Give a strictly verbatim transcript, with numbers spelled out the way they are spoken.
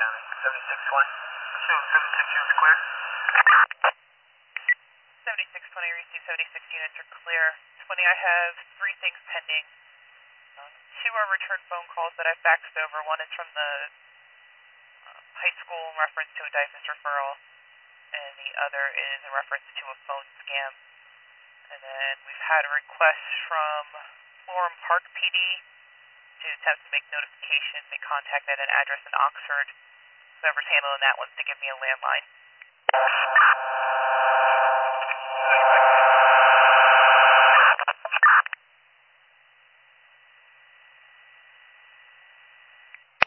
County, seventy-six twenty. So seventy-six units clear? seventy-six twenty, receive seventy-six units are clear. twenty, I have three things pending. Um, two are return phone calls that I faxed over. One is from the um, high school in reference to a diagnosis referral, and the other is in reference to a phone scam. And then we've had a request from Florham Park P D to attempt to make notification, make contact at an address in Oxford. Whoever's handling that wants to give me a landline.